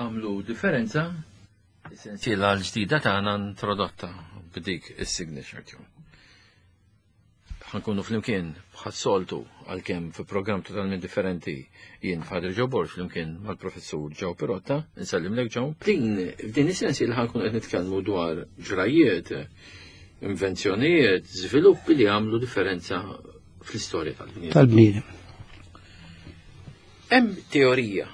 għamlu differenza essenzjela l-ġdida tagħna introdotta b'dik is-signature tune. Ħankunu flimkien bħas-soltu għalkemm fi programm totalment differenti jien Father Joe Borg flimkien mal-professur Joe Pirotta, insellim lek Joe. F'din is-sensiela ħankun qed nitkellmu dwar ġrajiet, invenzjonijiet, żviluppi li għamlu differenza fl-istorja tal-bniedem. Hemm teorija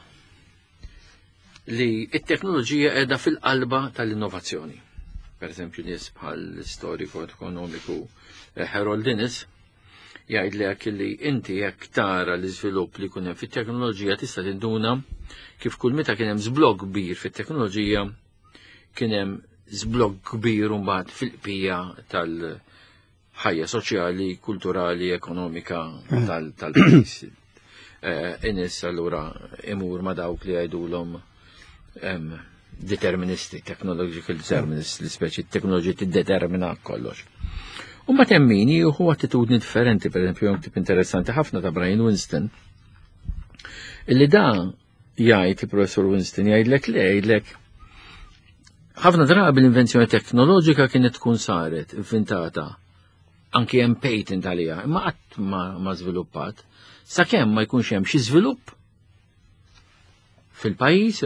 li t-teknoloġija qiegħda fil-qalba tal-innovazzjoni. Per eżempju, nies bħal storiku ekonomiku Harold Innis jgħidlek li inti jekk tara l-iżvilupp li jkun hemm fit-teknoloġija tista' tinduna kif kull meta kien hemm żblokk kbir fit-teknoloġija kien hemm żblokk kbir mbagħad fil-qbija tal-ħajja soċjali, kulturali, ekonomika tal-pajjiż. Innis allura imur ma dawk li jgħidulhom deterministi, technological determinists, l-speċi teknoloġi tiddetermina kollox. U ma temmini uħu attitudni differenti, per esempio, jom tip interessanti ħafna ta' Brian Winston, illi da jgħid il-professor Winston jgħidlek ħafna drabi l-invenzjoni teknoloġika kienet tkun saret, inventata, anki hemm patent għalija, imma qatt ma żviluppat, sakemm ma jkunx hemm xi żvilupp fil-pajjiż,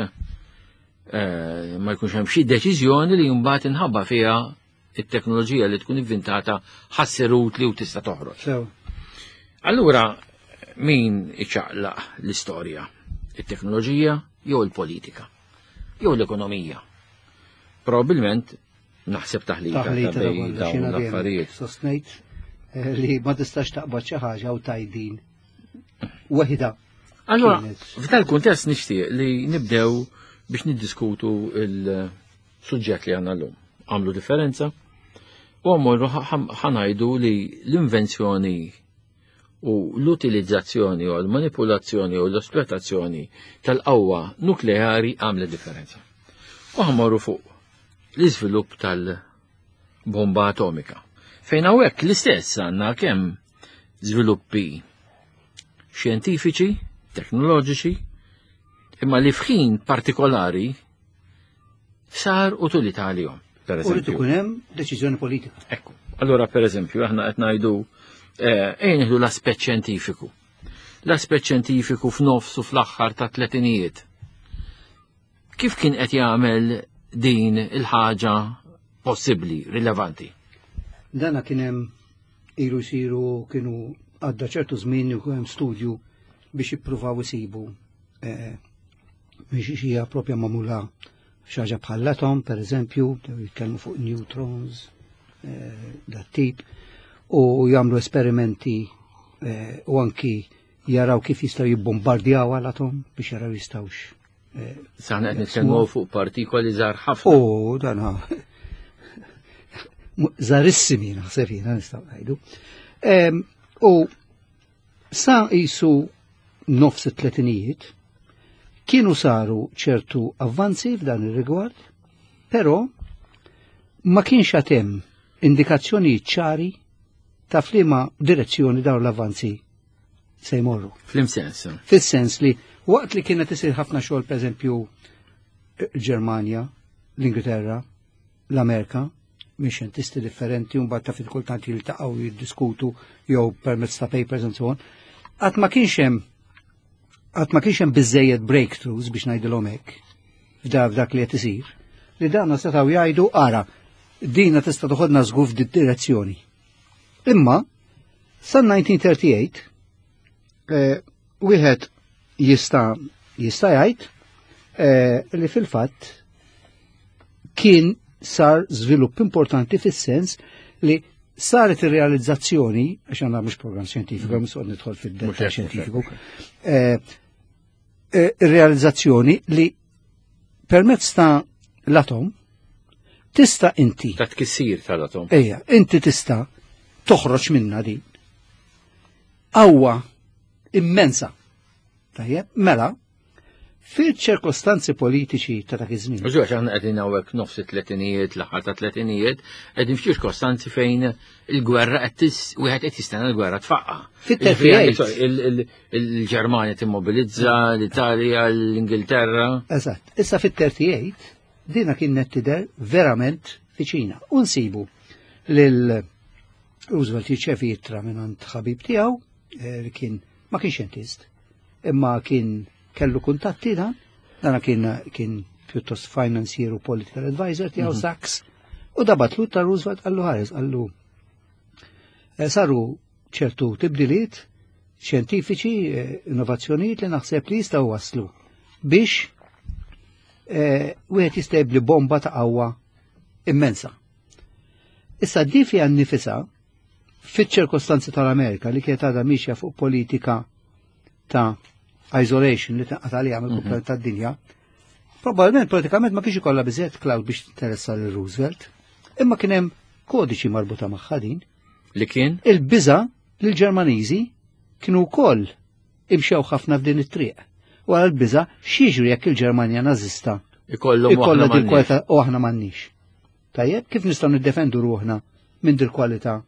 ma jkunx hemm xi deċiżjoni li mbagħad inħabba fiha it-teknoloġija li tkun inventata ħassir utli u tista' toħroġ. Allura min iċaqlaq l-istorja? It-teknoloġija jew il-politika? Jew l-ekonomija? Probabbilment naħseb taħlita ta' bejn dawn l-affarijiet. Sostnejt li ma tistax taqbad xi ħaġa u tajdin waħda. Allora, f'dal kuntest nixtieq li nibdew biex niddiskutu il-suġġett li għandna llum. Għamlu differenza u għamorru ħanajdu li l-invenzjoni u l-utilizzazzjoni u l-manipulazzjoni u l-esploitazzjoni tal-qawwa nukleari għamlet differenza. U għamorru fuq l-iżvilupp tal-bomba atomika. Fejn hawnhekk l-istess għandna kemm żviluppi xjentifiċi, teknoloġiċi, imma li fħin partikolari sar utilità għalihom. U li tkun hemm deċiżjoni politika. Ekku. Allora, per eżempju, aħna qed ngħidu nieħdu l-aspett xjentifiku. L-aspett xjentifiku f'nofsu fl-aħħar ta' tletinijiet. Kif kien qed jagħmel din il-ħaġa possibbli, rilevanti? Dana kien hemm ilu jsiru kienu għadda ċertu żmien u hemm studju biex jippruvaw isibu biex hija propja magħmula xaġa bħall-atom, per eżempju, jitkellmu fuq neutrons, dat tip, u jagħmlu esperimenti u anki jaraw kif jistgħu jibbombardjaw għal-atom biex jaraw jistgħux. Saħna qed nitkellmu fuq partikoli żgħar ħafna. Oh, dan żgħarissimi naħseb jiena nistgħu ngħidu. U sa qisu nofs it-tletinijiet kienu saru ċertu avvanzi f'dan ir-rigward, però ma kienx hemm indikazzjonijiet ċari ta' f'liema direzzjoni dawn l-avvanzi se jmorru. Fl-imsens. Fis-sens li waqt li kienet isir ħafna xogħol pereżempju Ġermanja, l-Ingilterra, l-Amerika, minn xjentisti differenti u mbagħad ta' fil-kultanti li taqgħu jiddiskutu jew permezz ta' papers and so on, qatt ma kienx hemm biżejjed breakthroughs biex ngħidilhom hekk f'dak li qed isir, li danna setgħu jgħidu ara dina tista' toħodna żgur f'dik direzzjoni. Imma sa-1938 wieħed jista' jgħid li fil-fatt kien sar żvilupp importanti fis-sens li saret ir-realizzazzjoni, għax għandna mhux programm xjentifiku, mhux qed nidħol fid-dettall xjentifiku, ir-realizzazzjoni li permezz ta' l-atom tista' inti. Ta' tkissir tal-atom. Ejja, inti tista' toħroġ minna din. Qawwa immensa. Tajjeb, mela, fil-ċirkostanzi politiċi ta' dak iż-żmien. Użu għax aħna qegħdin hawnhekk nofs it-tletinijiet, l-aħħar ta' tletinijiet, qegħdin f'ċirkostanzi fejn il-gwerra wieħed qed jistenna l-gwerra tfaqqa. Fit-38. Il-Ġermanja timmobilizza, l-Italja, l-Ingilterra. Eżatt. Issa fit-38 dina kienet tidher verament fiċina. U nsibu lil Roosevelt jiċċevi jittra minn ħabib tiegħu li kien ma kienx xjentist, imma kien kellu kuntatti dan kien pjuttost financier u political advisor tiegħu Sachs, u dabatlu ta' Roosevelt għallu ħares, għallu saru ċertu tibdiliet xjentifiċi, innovazzjonijiet li naħseb li jistgħu waslu biex wieħed jistebli bomba ta' qawwa immensa. Issa di fiha nnifisha fiċ-ċirkostanzi tal-Amerika li kienet għadha mixja fuq politika ta' isolation li taqqat għalija mill-kumplament tad-dinja, probabbilment politikament ma kienx ikollha biżejjed cloud biex tinteressa lil Roosevelt, imma kien hemm kodiċi marbuta magħha din. Li kien? Il-biża' li l-Ġermaniżi kienu wkoll imxew ħafna f'din it-triq. Wara l-biża' x'jiġri jekk il-Ġermanja nażista ikollha din kwalità u aħna m'għandniex. Tajjeb, kif nistgħu niddefendu ruħna minn din kwalità?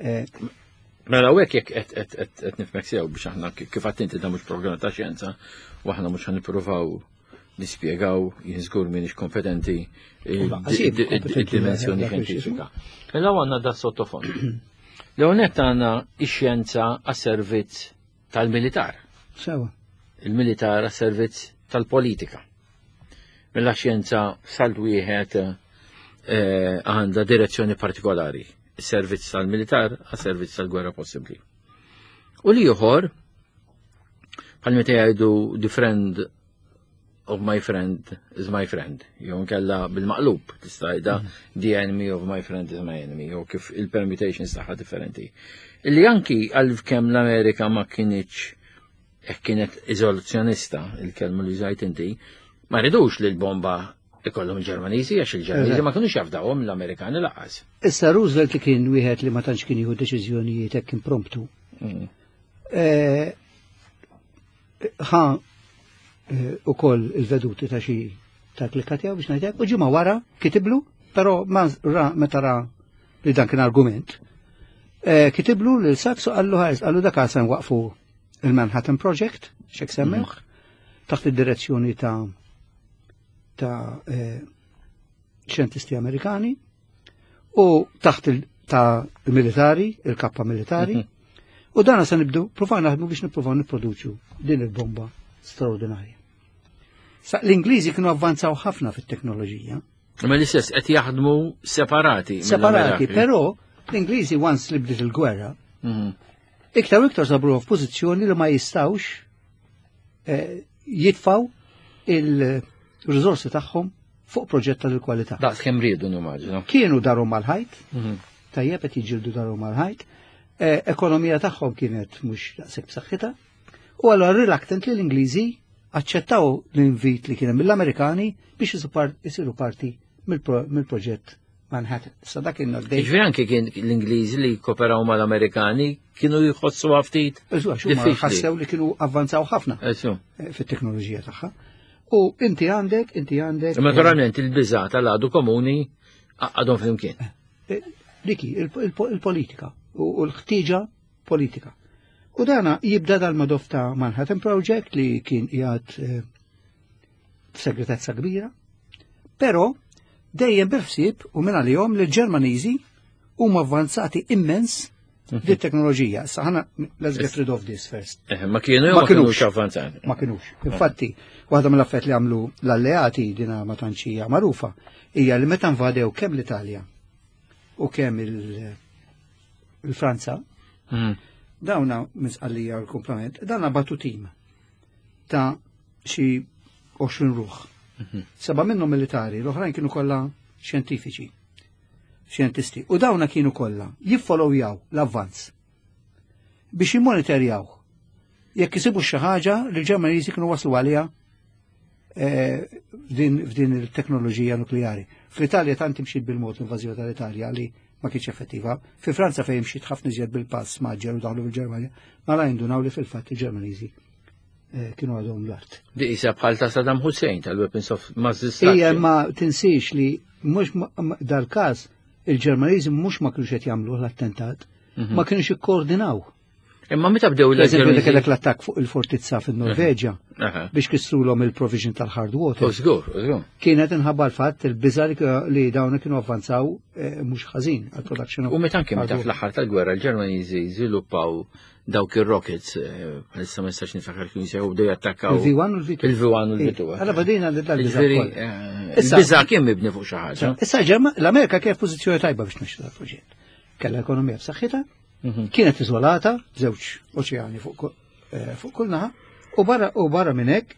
Mela hekk jekk qed nifmek sew biex aħna kif qatt inti da mhux programm ta' xjenza u aħna mhux ħanippruvaw nispjegaw jien żgur m'iniex kompetenti id-dimensjoni xjentifika. Mela għandna da sottofond. L-hawnhekk għandna x-xjenza għas-servizz tal-militar. Sewa. Il-militar għas-servizz tal-politika. Mela xjenza salt wieħed għandha direzzjoni partikolari. Servizz tal-militar għas servizz tal-gwerra possibbli. U li ieħor bħal meta jgħidu the friend of my friend is my friend. Jew nkella bil-maqlub tista' jgħidha the enemy of my friend is my enemy, jew kif il-permutations tagħha differenti. Illi anki għal kemm l-Amerika ma kienx kienet iżolazzjonista il-kelma li żgħid inti, ma ridux li l-bomba ikollhom il-Ġermaniżi għax il-Ġermaniżi ma kinux jafdawhom l-Amerikani laqas. Issa Roosevelt li kien wieħed li ma tantx kien jieħu deċiżjonijiet hekk impromptu. Ħa ukoll il-veduti ta' xi ta' klikka tiegħu biex ngħidlek u ġimgħa wara kitiblu, però meta ra li dan kien argument. Kitiblu lil Sachs u qallu dak se nwaqfu il-Manhattan Project, x'hekk semmewh, taħt id-direzzjoni ta' xjentisti Amerikani u taħt il-militari, il-kappa militari, u dana se nibdu provaw naħdmu biex nippruvaw nipproduċu din il-bomba straordinarja. L-Ingliżi kienu avvanzaw ħafna fit-teknoloġija. Ma l-istess qed jaħdmu separati. Separati, però l-Ingliżi once li bdiet il-gwerra, iktar u iktar sabru f'pożizzjoni li ma jistawx jitfaw il-rizorsi tagħhom fuq proġett tal-kwalità. Daqs kemm riedu nimmaġinu. Kienu darhom mal-ħajt, tajjeb qed jiġildu darhom mal-ħajt, ekonomija tagħhom kienet mhux daqshekk b'saħħitha, u allura reluctant li l-Ingliżi aċċettaw l-invit li kien mill-Amerikani biex isiru parti mill-proġett Manhattan. Sa dak kien Ġifieri anke kien l-Ingliżi li kooperaw mal-Amerikani kienu jħossu ftit. Ħassew li kienu avvanzaw ħafna fit-teknoloġija tagħha. U inti għandek. Naturalment il-biża tal-għadu komuni għadhom flimkien. Diki, il-politika u l-ħtieġa politika. U dana jibda dal-madof ta' Manhattan Project li kien qiegħed f'segretezza kbira, però dejjem bil-ħsieb u minn għalihom li l-Ġermaniżi huma avvanzati immens dit-teknoloġija. Saħna let's get rid of this first. Ma kienux avvanzati. Ma kienux. Infatti, waħda mill-affett li għamlu l-alleati dina ma tantxija magħrufa hija li meta nvadew kemm l-Italja u kemm il-Franza, dawna misqallija l-komplement, dawna batu tim ta' xi 20 ruħ. Seba' minnhom militari, l-oħrajn kienu kollha xjentifiċi. Xjentisti. U dawna kienu kollha jiffollowjaw l-avvanz biex jimmonitorjaw jekk isibu xi ħaġa li l-Ġermaniżi kienu waslu għaliha f'din il-teknoloġija nukleari. Fl-Italja tant imxiet bil-mod l-invażjoni tal-Italja li ma kienx effettiva. Fi Franza fejn imxiet ħafna iżjed bil-pass maġġer u daħlu fil-Ġermanja, ma la jindunaw li fil-fatt il-Ġermaniżi kienu għadhom l-art. Di isa bħal ta' Saddam Hussein tal-weapons of mass destruction. Ija ma tinsiex li mhux dal-każ il-Ġermaniżi mhux ma kienux qed jagħmlu l-attentat, ma kienux ikkoordinaw. Imma meta bdew l-Ġermaniżi kellek l-attakk fuq il-fortizza fin-Norveġja biex kisrulhom il-provision tal-hard water. Żgur. Kienet inħabba l-fatt il-biża li dawn kienu avvanzaw mhux ħażin għall-production. U meta fl-aħħar tal-gwerra l-Ġermaniżi żviluppaw dawk ir-rockets, bħalissa ma nistax nifakar kienu jsejħu bdew jattakkaw. Il-V1 u l-V2. Il-V1 u l-V2. Alla badina il-biża kien mibni fuq xi ħaġa. Issa l-Amerika kienet pożizzjoni tajba biex nexxu dal-proġett. Kellha ekonomija b'saħħitha, kienet iżolata, żewġ oċeani fuq kull naħa, u barra minn hekk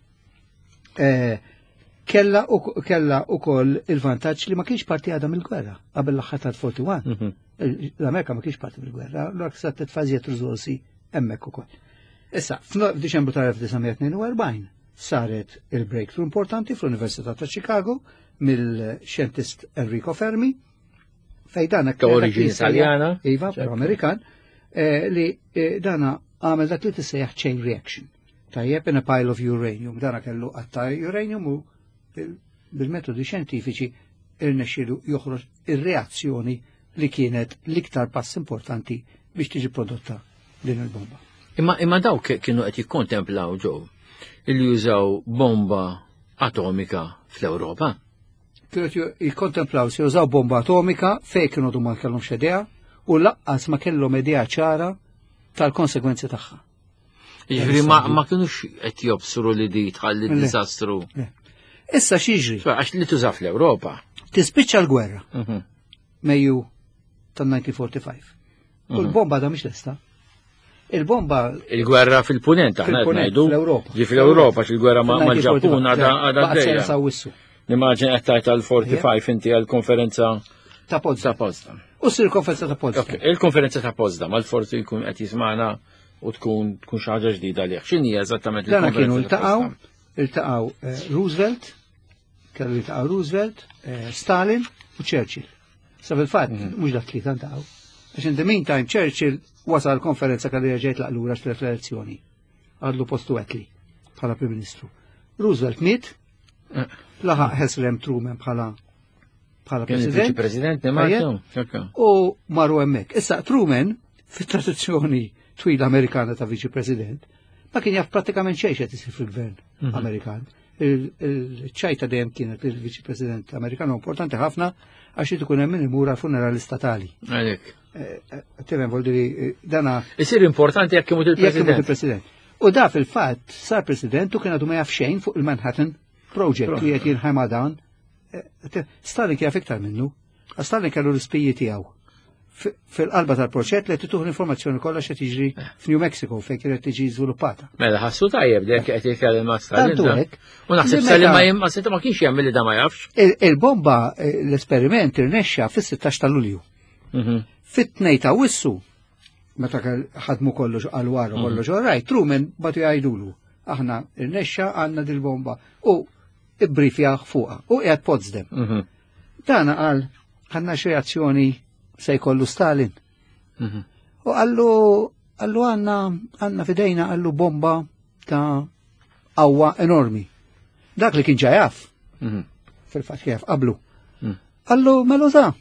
kella ukoll il-vantaġġ li ma kienx parti għadha mill-gwerra qabel l-aħħar tal-41. L-Amerika ma kienx parti mill-gwerra, l-aktar titfażiet riżorsi hemmhekk ukoll. Issa, f'Diċembru tal-1942 saret il-breakthrough importanti fl-Università ta' Chicago mill-xjentist Enrico Fermi fejn ta' oriġini Italjana, iva, però Amerikan, li dana għamel dak li tissejjaħ chain reaction. Tajjeb in a pile of uranium, dana kellu qatta uranium u bil-metodi xjentifiċi irnexxielu joħroġ ir-reazzjoni li kienet l-iktar pass importanti biex tiġi prodotta din il-bomba. Imma dawk kienu qed jikkontemplaw ġew li jużaw bomba atomika fl-Ewropa. Kienu jikkontemplaw se jużaw bomba atomika fejn kienu ma kellhomx idea u laqqas ma kellhom idea ċara tal-konsekwenzi tagħha. Jiġri ma kienux qed jobsru li di tħalli diżastru. Issa x'jiġri? Għax li tuża fl-Ewropa. Tispiċċa l-gwerra. Mejju tal-1945. U l-bomba da mhix lesta. Il-bomba. Il-gwerra fil-punent, aħna ngħidu. Fl-Ewropa. Ġi fl-Ewropa x'il-gwerra mal-Ġappun għadha għaddejja. Nimmaġin qed tgħid tal-45 inti għall-konferenza ta' Potsdam. U ssir konferenza ta' Potsdam. Il-konferenza ta' Potsdam, għal-forsi jkun qed jisma'na u tkun xi ħaġa ġdida għalih. X'inhi eżattament il-konferenza? Kienu iltaqgħu Roosevelt, kellu jiltaqgħu Roosevelt, Stalin u Churchill. Sa fil-fatt mhux dak tlieta ntaqgħu. Għax in the meantime Churchill wasal l-konferenza kellu jerġgħet laqlura fl-elezzjoni. Għadlu postu Attlee bħala Prim Ministru. Roosevelt miet, laħaq Heslem Truman bħala President. U marru hemmhekk. Issa Truman fit-tradizzjoni twila Amerikana ta' Viċi President ma kien jaf pratikament xejn qed isir fil-Gvern Amerikan. Il-ċajta dejjem kienet il-Viċi President Amerikan importanti ħafna għax ikun hemm min imur għall-funerali statali. Għalhekk. Tifhem voldi dana. Isir importanti jekk imut il-President. U da fil-fatt sar President u kien għadu ma jaf xejn fuq il-Manhattan Project li qed jinħema dan. Stalin kien jaf iktar minnu. Stalin kellu l-ispiji tiegħu. Fil-qalba tal-proċett li tituħ l-informazzjoni kollha x'qed jiġri f'New Mexico fejn kienet tiġi żviluppata. Mela ħassu tajjeb dek qed jitkellem ma' Stalin. U naħseb Stalin ma kienx jagħmel li da ma jafx. Il-bomba l-esperiment irnexxa fis-16 ta' Lulju. Fit-2 ta' Wissu meta ħadmu kollox għal wara kollox orajt, Truman batu jgħidulu aħna irnexxa għandna dil-bomba u ibbrifjah fuqha u qiegħed Potsdam. Dana qal għandna x'reazzjoni se jkollu Stalin. U għallu għanna fidejna għallu bomba ta' qawwa enormi. Dak li kien ġajaf. Fil-fatt kif qablu. Għallu melu ta'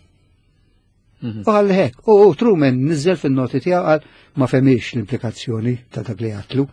u għalli hekk. U Truman nizzel fil-noti tiegħu għal ma femiex l-implikazzjoni ta' dak li għatlu.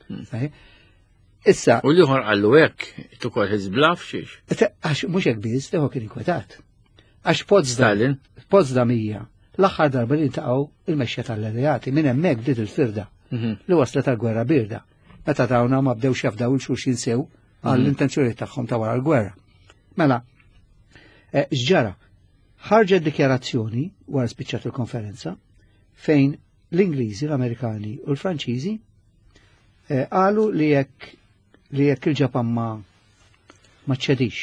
Issa. U liħor għallu hekk, tukol hizblaf xiex. Għax mhux hekk biż, deħu kien inkwetat. Għax Potsdam hija l-aħħar darba li ntaqgħu il-mexja tal-alleati minn hemmhekk bdiet il-firda li waslet tal-gwerra birda. Meta dawna ma bdewx jafdaw il-xulxin sew għall-intenzjoni tagħhom ta' wara l-gwerra. Mela, x'ġara? Ħarġet dikjarazzjoni wara spiċċat il-konferenza fejn l-Ingliżi, l-Amerikani u l-Franċiżi qalu li jekk il-Ġapan ma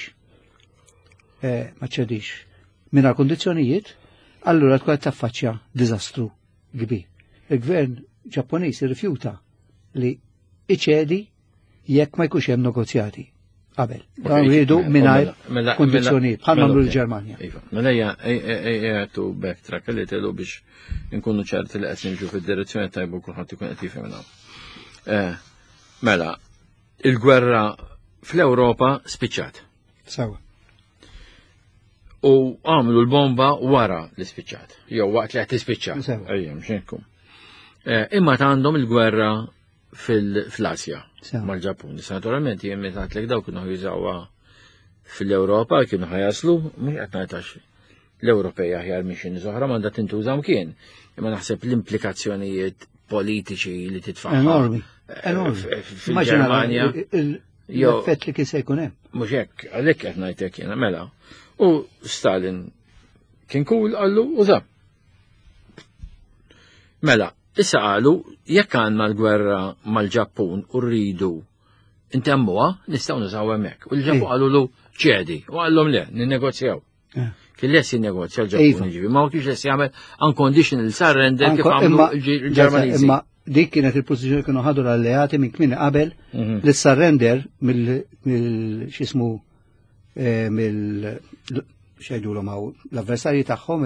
ċedix minna kondizzjonijiet, allura tkun taffaċċja diżastru kbir. Il-gvern Ġappuniż irrifjuta li iċedi jekk ma jkunx hemm negozjati qabel. Dan rridu mingħajr kondizzjonijiet bħal nagħmlu l-Ġermanja. Mela hija tu backtrack li tgħidu biex inkunu ċerti li qed nimxu fid-direzzjoni tajba kulħadd ikun qed jifhem. Mela, il-gwerra fl-Ewropa spiċċat. Sawa. U għamlu l-bomba wara l-ispiċċat. Jew waqt li qed tispiċċat. Sewa. Ejjem x'inkum. Imma għandhom il-gwerra fl-Asja Sewa. mal-Ġappun. Naturalment jien meta għatlek daw kienu jużawha fil-Ewropa kienu ħajaslu, mhux qed ngħidax l-Ewropej aħjar mixin oħra m'għandha tintuża mkien. Imma naħseb l-implikazzjonijiet politiċi li titfaħħa. Enormi. Enormi. Fil-Ġermanja. L-effett li kien se jkun hemm. Mhux hekk, għalhekk qed ngħidlek jiena mela. U Stalin kien cool għallu uża. Mela, issa qalu jekk għandna l-gwerra mal-Ġappun u rridu intemmuha nistgħu nużaw hemmhekk. U l-Ġappun qalu ċedi u għallhom le, ninnegozjaw. Kien less jinnegozja l-Ġappun jiġifieri, ma kienx less jagħmel unconditional surrender kif għamlu l-Ġermaniżi. Imma dik kienet il-pożizzjoni kienu ħadu l-alleati minn kmin qabel li surrender mill-xismu xejdulhom hawn l-avversarji tagħhom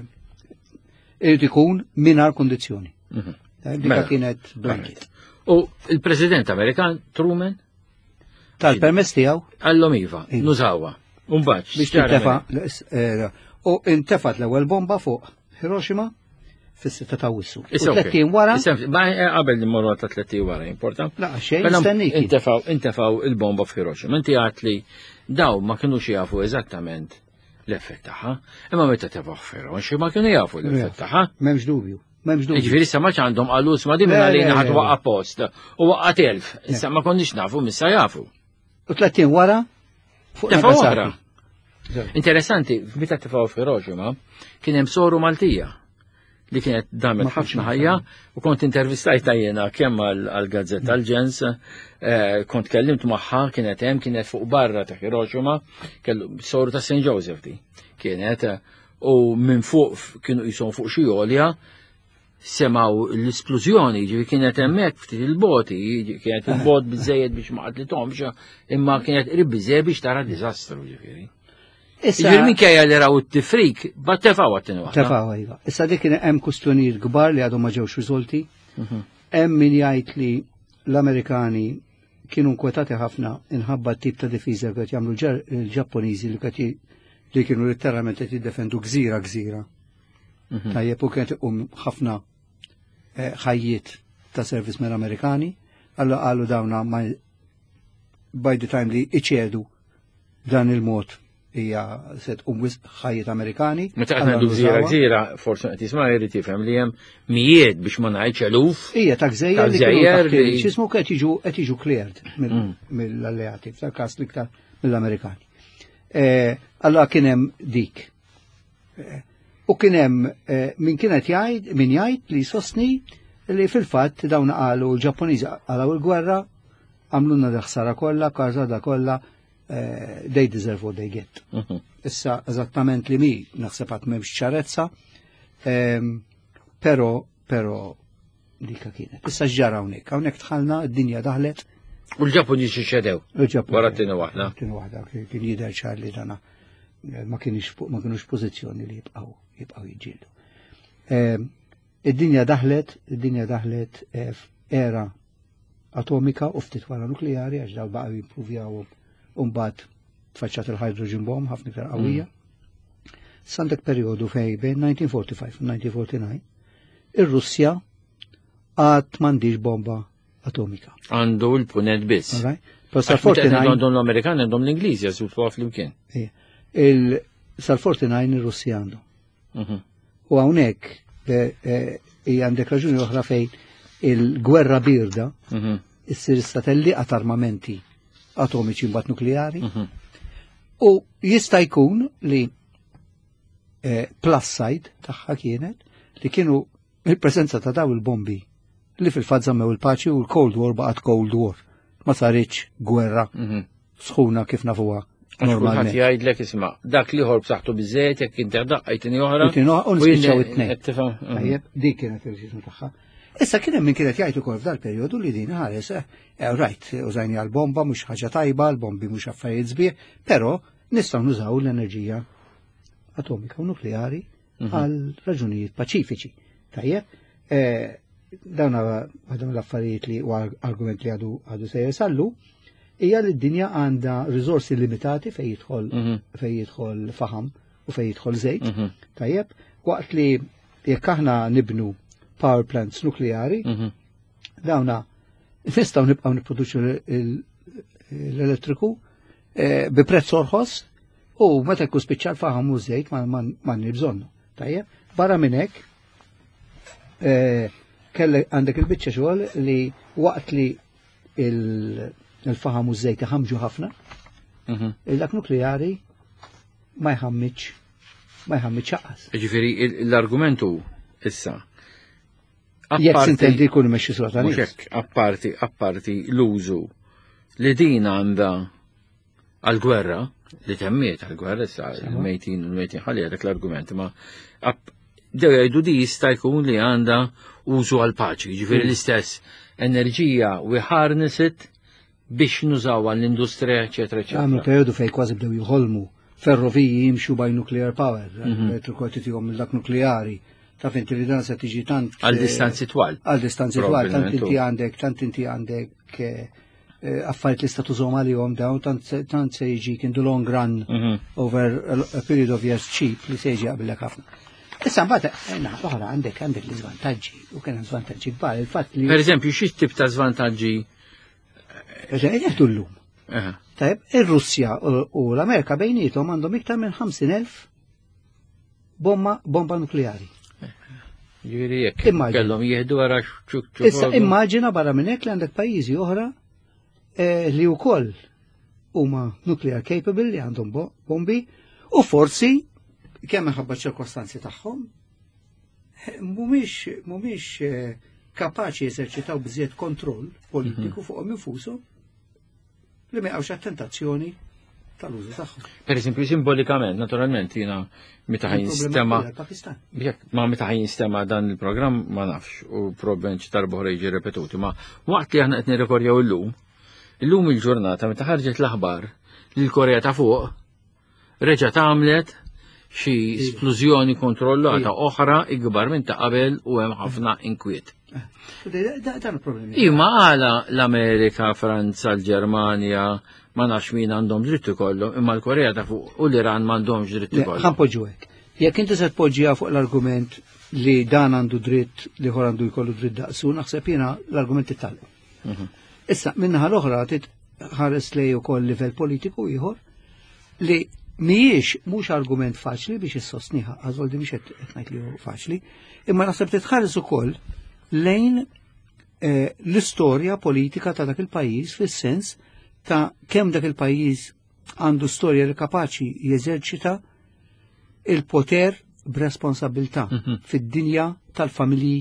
irid ikun mingħajr kondizzjoni. Dik kienet blanket. U il-President Amerikan Truman tal-permess tiegħu għallhom iva, nużawha. Mbagħad biex tintefa' u intefat l-ewwel bomba fuq Hiroshima fis-6 ta' Wissu. U 30 wara. Qabel li mmorru ta' 30 wara important. La xejn nistennik. Intefaw il-bomba f'Hiroshima. Inti għat li daw ma kinux jafu eżattament l-effett tagħha, imma meta tefaw f'Hiroshima kienu jafu l-effett tagħha. M'hemmx dubju. M'hemmx dubju. Ġifieri issa ma għandhom qalus ma din għalina ħadd waqqa post u waqqa telf. Issa ma konniex nafu missa jafu. U 30 wara fuq tefaw oħra. Interessanti, meta tefaw f'Hiroshima kien hemm soru Maltija li kienet damet ħafna ħajja u kont intervistajta jiena kemm għal-Gazzetta għal-Ġens, kont kellimt magħha kienet fuq barra ta' Hiroshima, kellu soru ta' St. Joseph di. Kienet u minn fuq kienu jisom fuq xi għolja semaw l-esplużjoni, ġifi kienet hemmhekk ftit il-boti, kienet il-bot biżejjed biex ma qatlithomx, imma kienet qrib biżejjed biex tara diżastru ġifieri. Ġir minn kajja li raw t-tifrik, bat tefaw għattinu għatna. Tefaw għajga. Issa dik hemm kustjonijiet kbar li għadhom ma ġewx riżolti. Hemm min jgħid li l-Amerikani kienu nkwetati ħafna inħabba t-tip ta' difiża li qed jagħmlu l-Ġappuniżi li kienu letteralment qed jiddefendu gżira. Tajjeb u kienet iqum ħafna ħajjiet ta' servicemen Amerikani, alla qalu dawna by the time li iċedu dan il-mod hija set ħajjiet Amerikani. Meta qed ngħidu gżira, forsi qed jisma' jrid tifhem li hemm mijiet biex ma ngħidx eluf. Hija ta' gżejjer li x'ismu qed jiġu cleared mill-alleati, f'tal-każ l-iktar mill-Amerikani. Allura kien hemm dik. U kien hemm min kienet min jgħid li sostni li fil-fatt dawn qalu l-Ġappuniżi qalaw il-gwerra għamluna l-ħsara kollha, każada kollha. They deserve what they get. Issa eżattament li mi naħseb għat m'hemmx ċarezza, pero dika kienet. Issa x'ġara hawnhekk tħallna d-dinja daħlet. U l-Ġappuniżi xedew. Wara t-tieni waħda. Tieni waħda kien jidher ċar li dana ma kienux pożizzjoni li jibqgħu jiġġieldu. Id-dinja daħlet f'era atomika u ftit wara nukleari għax daw baqgħu jipprovjaw Umbat tfaċċat il-hydrogen bomb ħafna iktar qawwija. Sandek perjodu fej bejn 1945 u 1949 ir-Russja għad m'għandix bomba atomika. Għandu l-punet biss. Għandhom l-Amerikani għandhom l-Ingliżi għażut fuq flimkien. Sal-49 ir-Russja għandu. U hawnhekk għandek raġuni oħra fejn il-gwerra birda issir satelli għat armamenti atomiċi mbagħad nukleari. U jista' jkun li plus side tagħha kienet li kienu il-preżenza ta' daw il-bombi li fil-fatt żammew il-paċi u l-Cold War baqgħet Cold War. Ma saritx gwerra sħuna kif nafuha normalment. Jgħidlek isma' dak li ħorb saħtu biżejjed jekk inti daqqajtini oħra. U nispiċċaw it-tnejn. Dik kienet il-ġismu tagħha. Issa kien hemm min kienet jgħid ukoll f'dal-perjodu li din ħares right, użajni għall-bomba mhux ħaġa tajba, l-bombi mhux affarijiet sbieħ, però nistgħu nużaw l-enerġija atomika u nukleari għal raġunijiet paċifiċi. Tajjeb, dawn l-affarijiet li u argument li għadu se jesallu, hija li d-dinja għandha riżorsi limitati fejn jidħol faħam u fejn jidħol żejt. Tajjeb, waqt li jekk aħna nibnu power plants nukleari, dawna nistgħu nibqgħu nipproduċu l-elettriku bi prezz orħos u meta jkun spiċċar faħam u żejt ma nibżonnu. Tajjeb, barra minn hekk għandek il-biċċa xogħol li waqt li il-faħam u żejt iħammġu ħafna, dak nukleari ma jħammitx ċaqas. Ġifieri l-argumentu issa. Jekk sintendi jkun imexxi sota mhux hekk apparti l-użu li din għandha għall-gwerra li temmiet għall-gwerra issa il-mejtin ħalli dak l-argument ma dew jgħidu di jista' jkun li għandha użu għall-paċi, ġifieri l-istess enerġija we harness it biex nużaw għall-industrija eċetera eċetera. Għamlu periodu fejn kważi bdew jħolmu ferroviji jimxu by nuclear power, elettriku tihom dak nukleari. Taf inti li dan se tiġi tant għal distanzi twal. Għal distanzi twal, tant inti għandek affarijiet li statu tużhom għalihom dawn tant se jiġi in the long run over a period of years cheap li se jiġi qabilek ħafna. Issa mbagħad oħra għandek l-iżvantaġġi u kien żvantaġġi kbar il-fatt li. Pereżempju xi tip ta' żvantaġġi Eħdu llum. Tajb, ir-Russja u l-Amerika bejnietom għandhom iktar minn 50,000 bomba nukleari. Ġifieri jekk kellhom jieħdu wara Issa immaġina barra minn hekk li għandek pajjiżi oħra li wkoll huma nuclear capable li għandhom bombi u forsi kemm minħabba ċirkostanzi tagħhom mhumiex kapaċi jeżerċitaw biżjed kontroll politiku fuqhom infushom li ma jqgħux attentazzjoni tal-użu tagħhom. Pereżempju simbolikament, naturalment jiena meta ħajinstema' ma meta ħajinstema' dan il-programm ma nafx u probabbilment darba jiġi repetuti, ma waqt li aħna qed nirrekordjaw illum il-ġurnata meta ħarġet l-aħbar li l-Korea ta' fuq reġgħet għamlet xi esplużjoni kontrollata oħra ikbar minn ta' qabel u hemm ħafna inkwiet. Dan il-problemi. Imma għala l-Amerika, Franza, l-Ġermanja, ma nafx min għandhom dritt ikollhom, imma l-Korea ta' fuq u l-Iran m'għandhomx dritt ikollhom. Ħanpoġġu hekk. Jekk inti se tpoġġiha fuq l-argument li dan għandu dritt li ieħor għandu jkollu dritt daqsu, naħseb jiena l-argument titgħallem. Issa minnaħa l-oħra titħares lej ukoll livell politiku ieħor li mhux argument faċli biex issostniha, għażol di mhix qed ngħid li hu faċli, imma naħseb titħares ukoll lejn l-istorja politika ta' dak il-pajjiż fis-sens ta' kemm dak il-pajjiż għandu storja li kapaċi jeżerċita il-poter b'responsabilità fid-dinja tal-familji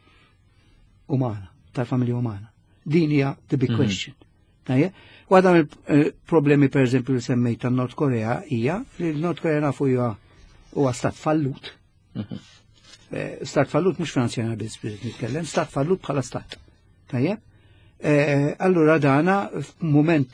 umana. Din hija the big question. Waħda mill-problemi pereżempju li semmejt tan-Nord Korea hija li l-Nord Korea nafu huwa stat fallut. Stat fallut mhux finanzjarja biss nitkellem, stat fallut bħala stat. Tajjeb? Allura dana f'mument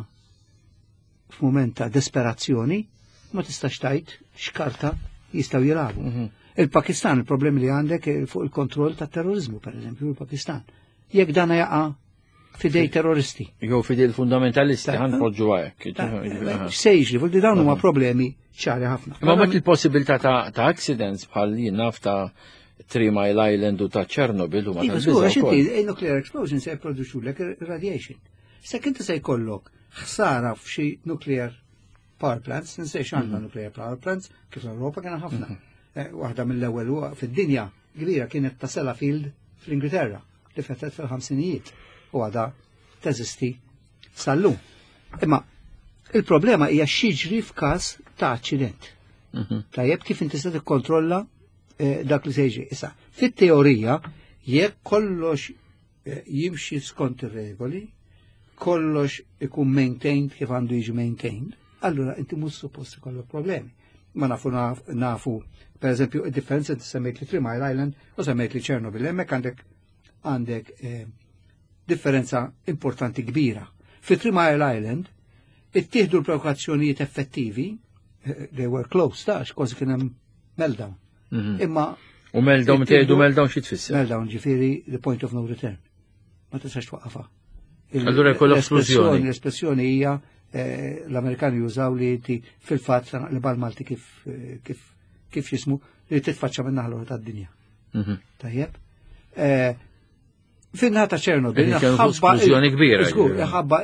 ta' desperazzjoni ma tistax tajt x'karta jistgħu jilagħbu. Il-Pakistan, il-problemi li għandek fuq il-kontroll tat-terrorizmu, pereżempju, il-Pakistan. Jekk dana jaqa' fidej terroristi. Jew fidej il-fundamentalisti ħanpoġġu hekk. Sejġi, fuq dawn huma problemi ċari ħafna. Ma mat il-possibilità ta' accidents bħal jien ta' 3 Mile Island u ta' Chernobyl u ma ta' nuclear explosion se jipproduċu lek radiation. Sekk inti se jkollok ħsara f'xi nuclear power plants, ninsejx għandna nuclear power plants, kif l-Ewropa kien ħafna. Waħda mill-ewwel fid-dinja kbira kienet ta' Sellafield fl-Ingilterra li fetet fil-ħamsinijiet u għada teżisti sal-lum. Imma il-problema hija x'jiġri f'każ ta' aċċident. Tajjeb kif inti se tikkontrolla dak li se jiġri. Issa, fit-teorija jekk kollox jimxi skont ir-regoli, kollox ikun maintained kif għandu jiġi maintained, allura inti mhux suppost ikollok problemi. Ma nafu pereżempju id-differenza inti semmejt li 3 Mile Island u semmejt li Chernobyl, hemmhekk għandek differenza importanti kbira. Fi 3 Mile Island ittieħdu l-prekawzjonijiet effettivi, they were close, kważi kien hemm meltdown. Imma u meltdown tgħidu meltdown xi tfisser? Meltdown ġifieri the point of no return. Ma tistax twaqqafha. Allura jkollok esplużjoni. L-espressjoni hija l-Amerikani jużaw li ti fil-fatt li bal Malti kif jismu li titfaċċa minn naħa tad-dinja. Tajjeb. Fin-naħa ta' Ċernobil esplużjoni kbira. Ħabba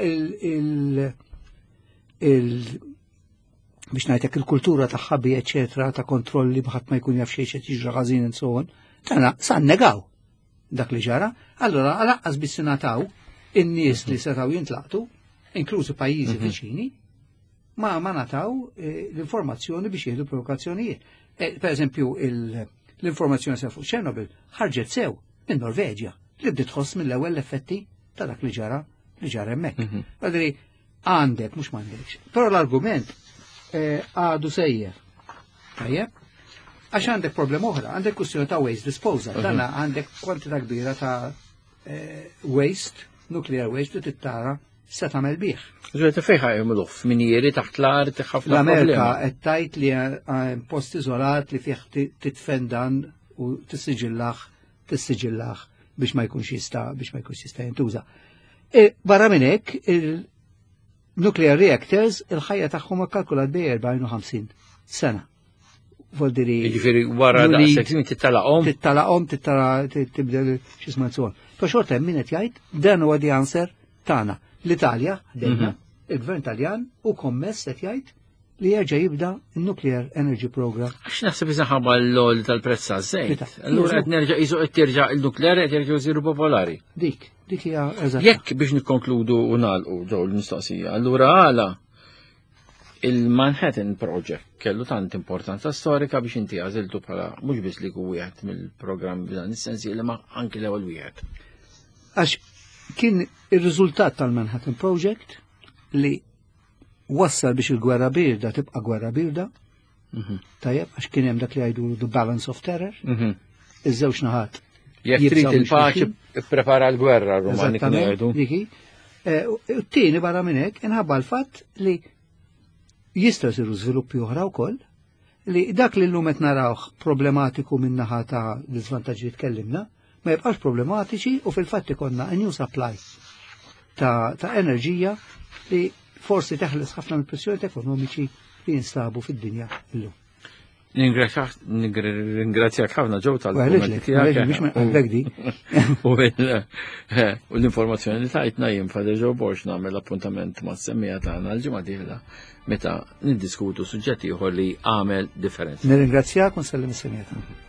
biex ngħidlek il-kultura ta' ħabbi eċetera ta' kontrolli bħadd ma jkun jaf xejn qed jiġra ħażin insowon. Tana sa negaw dak li ġara, allora għalaqqas biss nataw in-nies li setaw jintlaqtu, inklużi pajjiżi viċini, ma nataw l-informazzjoni biex jieħdu provokazzjonijiet. Per eżempju, l-informazzjoni se fuq Ċernobil ħarġet sew minn Norveġja li bdiet tħoss mill-ewwel effetti ta' dak li ġara hemmhekk. Għadri għandek mhux m'għandekx. Però l-argument għadu sejjer. Tajjeb? Għax għandek problema oħra, għandek kwistjoni ta' waste disposal, danna għandek kwantità kbira ta' waste, nuclear waste li tittara se tagħmel bih. Ġiet fejħa jagħmluh f'minieri taħt l-art ħafna l-Amerika qed tgħid li post iżolat li fih titfendan u tissiġillaħ biex ma jkunx jista' jintuża. Barra minn hekk il-nuclear reactors il-ħajja tagħhom kkalkulat bej 40 sena. Ġifiri wara daqshekk tittalaqhom tibdel x'isma' nsol. Però xorta hemm min qed jgħid dan huwa the answer tagħna. L-Italja dejna, il-Gvern Taljan u kommess qed jgħid li jerġa' jibda n-Nuclear Energy Program. Għax naħseb iżaħħaba l-lol tal-prezz żejt. Allura qed nerġa' qed terġa' il-nuklear qed jerġgħu jsiru popolari. Dik hija eżatt. Jekk biex nikkonkludu u nagħlqu ġew l-mistoqsija, allura għala il-Manhattan Project kellu tant importanza storika biex inti għażiltu bħala mhux biss li wieħed mill-programm b'dan is-sensi li ma anki l-ewwel wieħed. Għax kien ir-riżultat tal-Manhattan Project li wassal biex il-gwerra birda tibqa' gwerra birda. Tajjeb, għax kien hemm dak li jgħidu the balance of terror. Iż-żewġ naħat. Jekk trid il-paċi ipprepara l-gwerra r-Rumani kienu jgħidu. Tieni barra minn hekk inħabba l-fatt li jistgħu jsiru żviluppi oħra wkoll li dak li llum qed narawh problematiku min naħa ta' l-iżvantaġġi li tkellimna ma jibqax problematiċi u fil-fatt ikollna a new supply ta' enerġija li forsi teħles ħafna mill-pressjoni ekonomiċi li jinstabu fid-dinja llum. Ringrazzjak ħafna ġew tal-kummenti tiegħek u l-informazzjoni li tajtna jien ġew borx nagħmel appuntament mas-semmija tagħna l-ġimgħa dieħla meta niddiskutu suġġetti ieħor li għamel differenza. Nirringrazzjak u nsellim is-semmija.